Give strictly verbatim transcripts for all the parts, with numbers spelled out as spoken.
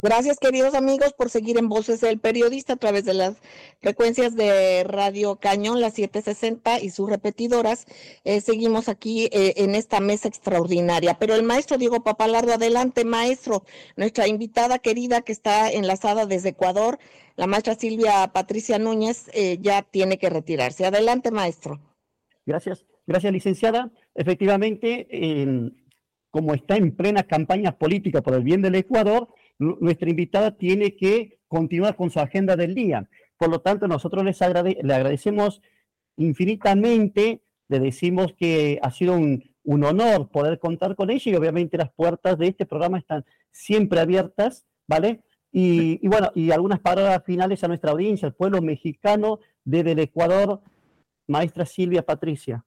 Gracias, queridos amigos, por seguir en Voces del Periodista a través de las frecuencias de Radio Cañón, las setecientos sesenta y sus repetidoras. Eh, seguimos aquí eh, en esta mesa extraordinaria. Pero el maestro Diego Papalardo, adelante, maestro. Nuestra invitada querida que está enlazada desde Ecuador, la maestra Silvia Patricia Núñez, eh, ya tiene que retirarse. Adelante, maestro. Gracias, gracias, licenciada. Efectivamente, eh, como está en plena campaña política por el bien del Ecuador, nuestra invitada tiene que continuar con su agenda del día. Por lo tanto, nosotros les agrade le agradecemos infinitamente, le decimos que ha sido un, un honor poder contar con ella y obviamente las puertas de este programa están siempre abiertas, ¿vale? Y, y bueno, y algunas palabras finales a nuestra audiencia, al pueblo mexicano desde el Ecuador, maestra Silvia Patricia.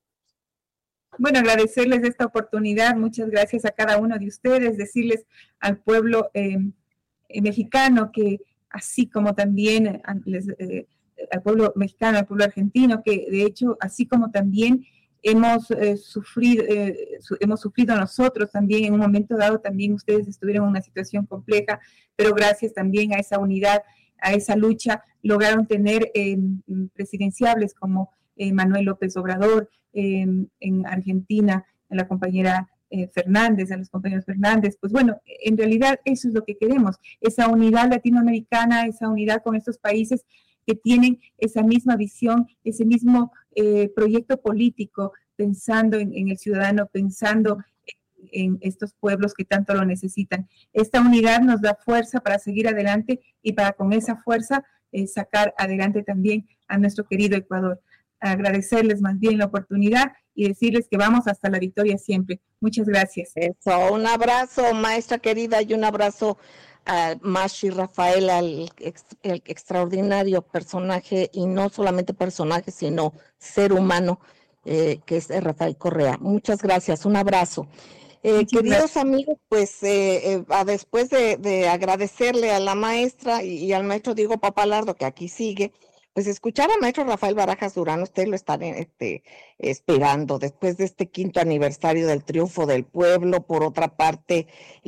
Bueno, agradecerles esta oportunidad, muchas gracias a cada uno de ustedes, decirles al pueblo eh, eh, mexicano que así como también eh, les, eh, al pueblo mexicano, al pueblo argentino, que de hecho así como también hemos eh, sufrido, eh, su, hemos sufrido nosotros también en un momento dado, también ustedes estuvieron en una situación compleja, pero gracias también a esa unidad, a esa lucha, lograron tener eh, presidenciables como eh, Manuel López Obrador, eh, en Argentina, en la compañera eh, Fernández, a los compañeros Fernández. Pues bueno, en realidad eso es lo que queremos, esa unidad latinoamericana, esa unidad con estos países que tienen esa misma visión, ese mismo eh, proyecto político, pensando en, en el ciudadano, pensando en, en estos pueblos que tanto lo necesitan. Esta unidad nos da fuerza para seguir adelante y para con esa fuerza eh, sacar adelante también a nuestro querido Ecuador. Agradecerles más bien la oportunidad y decirles que vamos hasta la victoria siempre. Muchas gracias. Eso, un abrazo, maestra querida, y un abrazo a Mashi Rafael, al ex, el extraordinario personaje, y no solamente personaje, sino ser humano, eh, que es Rafael Correa. Muchas gracias, un abrazo. Eh, queridos gracias. amigos, pues eh, eh, a después de, de agradecerle a la maestra y, y al maestro Diego Papalardo, que aquí sigue, pues escuchar al maestro Rafael Barajas Durán, ustedes lo están este, esperando después de este quinto aniversario del triunfo del pueblo. Por otra parte,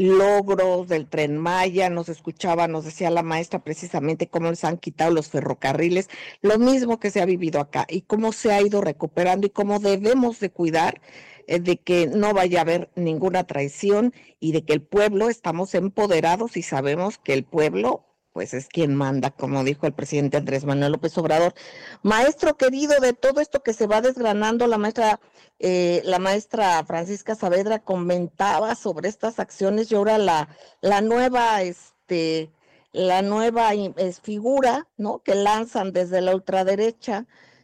logros del Tren Maya, nos escuchaba, nos decía la maestra precisamente cómo les han quitado los ferrocarriles, lo mismo que se ha vivido acá y cómo se ha ido recuperando y cómo debemos de cuidar eh, de que no vaya a haber ninguna traición y de que el pueblo estamos empoderados y sabemos que el pueblo pues es quien manda, como dijo el presidente Andrés Manuel López Obrador. Maestro querido, de todo esto que se va desgranando, la maestra, eh, la maestra Francisca Saavedra comentaba sobre estas acciones y ahora la, la nueva, este, la nueva es, figura, ¿no?, que lanzan desde la ultraderecha,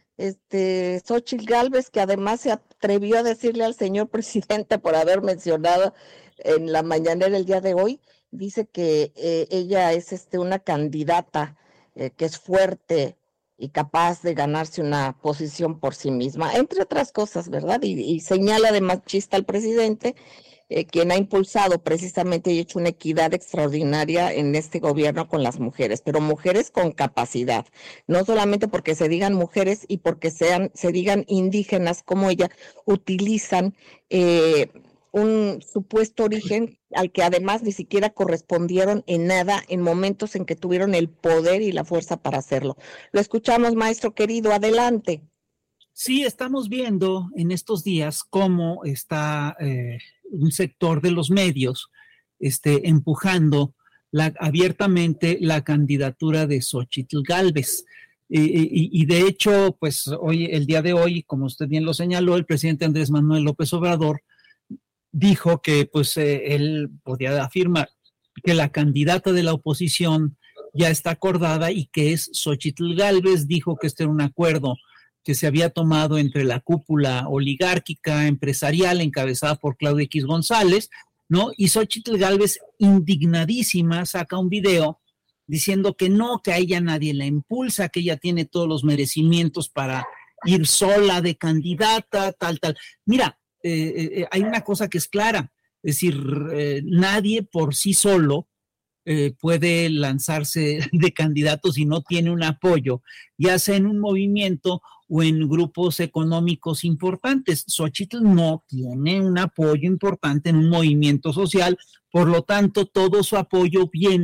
este, Xóchitl Gálvez, que además se atrevió a decirle al señor presidente por haber mencionado en la mañanera el día de hoy, dice que eh, ella es este, una candidata eh, que es fuerte y capaz de ganarse una posición por sí misma, entre otras cosas, ¿verdad? Y, y señala de machista al presidente, eh, quien ha impulsado precisamente y hecho una equidad extraordinaria en este gobierno con las mujeres, pero mujeres con capacidad, no solamente porque se digan mujeres y porque sean, se digan indígenas como ella, utilizan eh, un supuesto origen al que además ni siquiera correspondieron en nada en momentos en que tuvieron el poder y la fuerza para hacerlo. Lo escuchamos, maestro querido, adelante. Sí, estamos viendo en estos días cómo está eh, un sector de los medios este, empujando la, abiertamente la candidatura de Xóchitl Gálvez. Y, y, y de hecho, pues hoy, el día de hoy, como usted bien lo señaló, el presidente Andrés Manuel López Obrador dijo que pues eh, él podía afirmar que la candidata de la oposición ya está acordada y que es Xóchitl Gálvez. Dijo que este era un acuerdo que se había tomado entre la cúpula oligárquica empresarial encabezada por Claudia X González, ¿no? Y Xóchitl Gálvez, indignadísima, saca un video diciendo que no, que a ella nadie la impulsa, que ella tiene todos los merecimientos para ir sola de candidata, tal, tal. Mira, Eh, eh, hay una cosa que es clara, es decir, eh, nadie por sí solo eh, puede lanzarse de candidato si no tiene un apoyo, ya sea en un movimiento o en grupos económicos importantes. Xóchitl no tiene un apoyo importante en un movimiento social, por lo tanto, todo su apoyo viene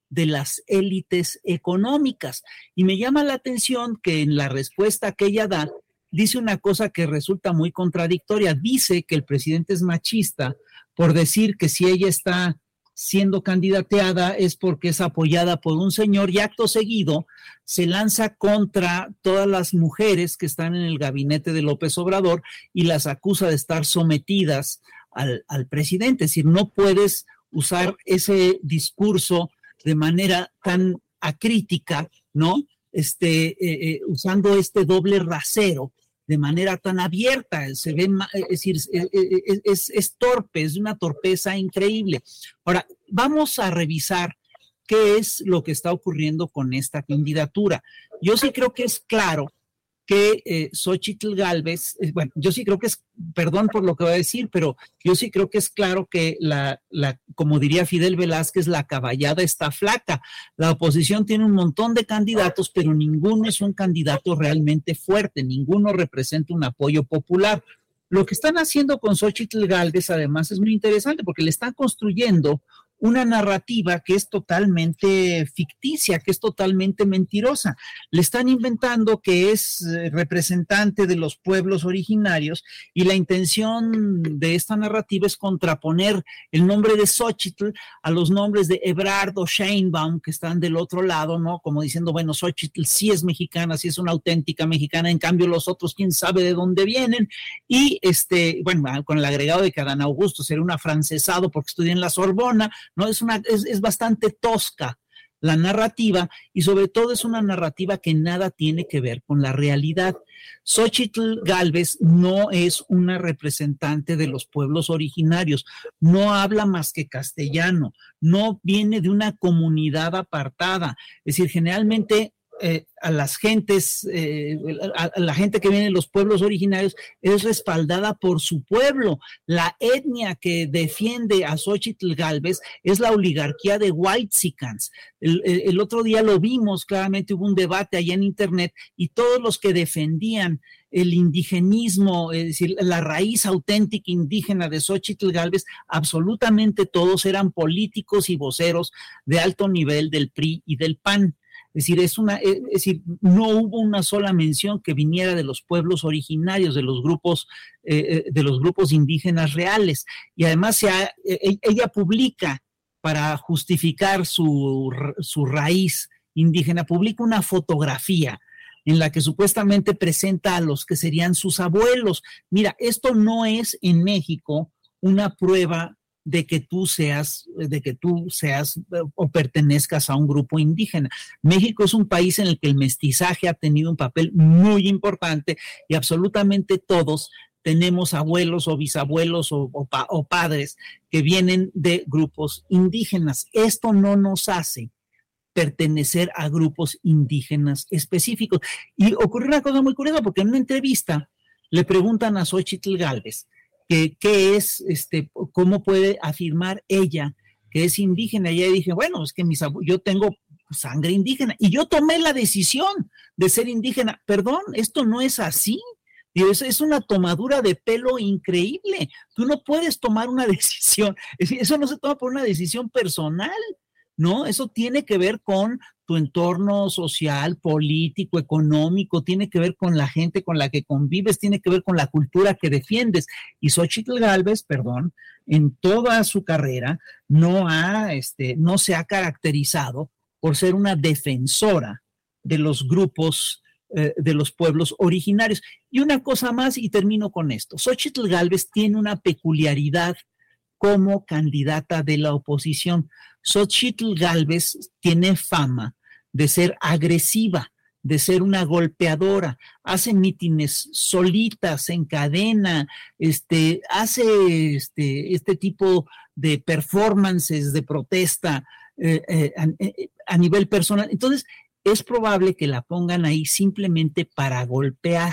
de las élites económicas. Y me llama la atención que en la respuesta que ella da, dice una cosa que resulta muy contradictoria. Dice que el presidente es machista por decir que si ella está siendo candidateada es porque es apoyada por un señor, y acto seguido se lanza contra todas las mujeres que están en el gabinete de López Obrador y las acusa de estar sometidas al, al presidente. Es decir, no puedes usar ese discurso de manera tan acrítica, ¿no? Este, eh, eh, usando este doble rasero de manera tan abierta, se ve, es decir, es, es, es torpe, es una torpeza increíble. Ahora, vamos a revisar qué es lo que está ocurriendo con esta candidatura. Yo sí creo que es claro que eh, Xóchitl Gálvez, eh, bueno, yo sí creo que es, perdón por lo que voy a decir, pero yo sí creo que es claro que la, la, como diría Fidel Velázquez, la caballada está flaca. La oposición tiene un montón de candidatos, pero ninguno es un candidato realmente fuerte, ninguno representa un apoyo popular. Lo que están haciendo con Xóchitl Gálvez, además, es muy interesante porque le están construyendo una narrativa que es totalmente ficticia, que es totalmente mentirosa. Le están inventando que es representante de los pueblos originarios, y la intención de esta narrativa es contraponer el nombre de Xóchitl a los nombres de Ebrard o Sheinbaum, que están del otro lado, ¿no? Como diciendo, bueno, Xóchitl sí es mexicana, sí es una auténtica mexicana, en cambio los otros, quién sabe de dónde vienen. Y, este, bueno, con el agregado de que Adán Augusto sería un afrancesado porque estudia en la Sorbona, ¿no? Es, una, es, es bastante tosca la narrativa, y sobre todo es una narrativa que nada tiene que ver con la realidad. Xóchitl Gálvez no es una representante de los pueblos originarios, no habla más que castellano, no viene de una comunidad apartada. Es decir, generalmente Eh, a las gentes, eh, a, a la gente que viene de los pueblos originarios es respaldada por su pueblo. La etnia que defiende a Xóchitl Gálvez es la oligarquía de Whitexicans. El, el, el otro día lo vimos, claramente hubo un debate allá en internet, y todos los que defendían el indigenismo, es decir, la raíz auténtica indígena de Xóchitl Gálvez, absolutamente todos eran políticos y voceros de alto nivel del P R I y del P A N. Es decir, es una, es decir, no hubo una sola mención que viniera de los pueblos originarios, de los grupos, eh, de los grupos indígenas reales. Y además se ha, ella publica, para justificar su, su raíz indígena, publica una fotografía en la que supuestamente presenta a los que serían sus abuelos. Mira, esto no es en México una prueba de que tú seas, de que tú seas o pertenezcas a un grupo indígena. México es un país en el que el mestizaje ha tenido un papel muy importante, y absolutamente todos tenemos abuelos o bisabuelos o, o, o padres que vienen de grupos indígenas. Esto no nos hace pertenecer a grupos indígenas específicos. Y ocurrió una cosa muy curiosa, porque en una entrevista le preguntan a Xóchitl Gálvez que qué es, este, cómo puede afirmar ella que es indígena. Y ella dije, bueno, es que mis abu- yo tengo sangre indígena y yo tomé la decisión de ser indígena. Perdón, esto no es así. Es, es una tomadura de pelo increíble. Tú no puedes tomar una decisión. Eso no se toma por una decisión personal, ¿no? Eso tiene que ver con tu entorno social, político, económico, tiene que ver con la gente con la que convives, tiene que ver con la cultura que defiendes. Y Xóchitl Gálvez, perdón, en toda su carrera no ha, este, no se ha caracterizado por ser una defensora de los grupos, eh, de los pueblos originarios. Y una cosa más, y termino con esto. Xóchitl Gálvez tiene una peculiaridad como candidata de la oposición. Xóchitl Gálvez tiene fama de ser agresiva, de ser una golpeadora, hace mítines solitas, en cadena, este, hace este, este tipo de performances de protesta eh, eh, a, a nivel personal. Entonces, es probable que la pongan ahí simplemente para golpear,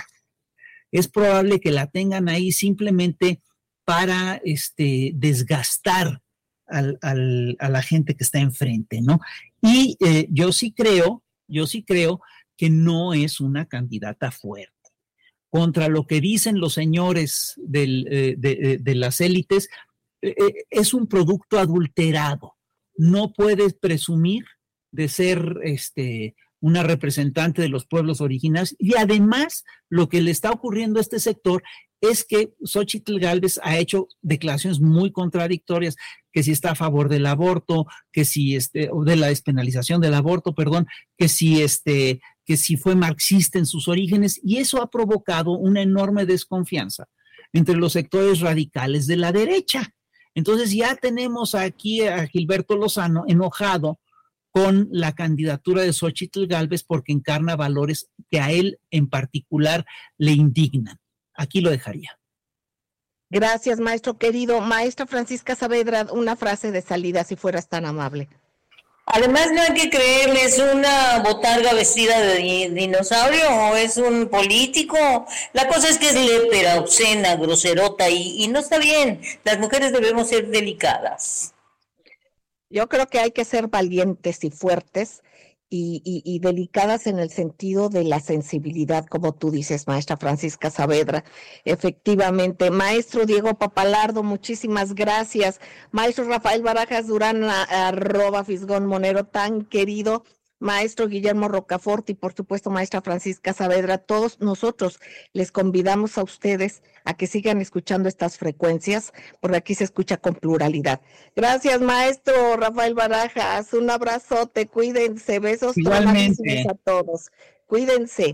es probable que la tengan ahí simplemente para este, desgastar al, al, a la gente que está enfrente, ¿no? Y eh, yo sí creo, yo sí creo que no es una candidata fuerte. Contra lo que dicen los señores del, eh, de, de las élites, eh, es un producto adulterado. No puedes presumir de ser este, una representante de los pueblos originarios. Y además, lo que le está ocurriendo a este sector es que Xóchitl Gálvez ha hecho declaraciones muy contradictorias, que si está a favor del aborto, que si este, o de la despenalización del aborto, perdón, que si este, que si fue marxista en sus orígenes, y eso ha provocado una enorme desconfianza entre los sectores radicales de la derecha. Entonces ya tenemos aquí a Gilberto Lozano enojado con la candidatura de Xóchitl Gálvez porque encarna valores que a él en particular le indignan. Aquí lo dejaría. Gracias, maestro querido. Maestra Francisca Saavedra, una frase de salida, si fueras tan amable. Además, no hay que creerle, ¿es una botarga vestida de dinosaurio o es un político? La cosa es que es lépera, obscena, groserota y, y no está bien. Las mujeres debemos ser delicadas. Yo creo que hay que ser valientes y fuertes y, y, y delicadas en el sentido de la sensibilidad, como tú dices, maestra Francisca Saavedra. Efectivamente. Maestro Diego Papalardo, muchísimas gracias. Maestro Rafael Barajas Durán, a, arroba Fisgón Monero, tan querido. Maestro Guillermo Rocafort y por supuesto maestra Francisca Saavedra, todos nosotros les convidamos a ustedes a que sigan escuchando estas frecuencias, porque aquí se escucha con pluralidad. Gracias, maestro Rafael Barajas, un abrazote, cuídense, besos igualmente a todos, cuídense.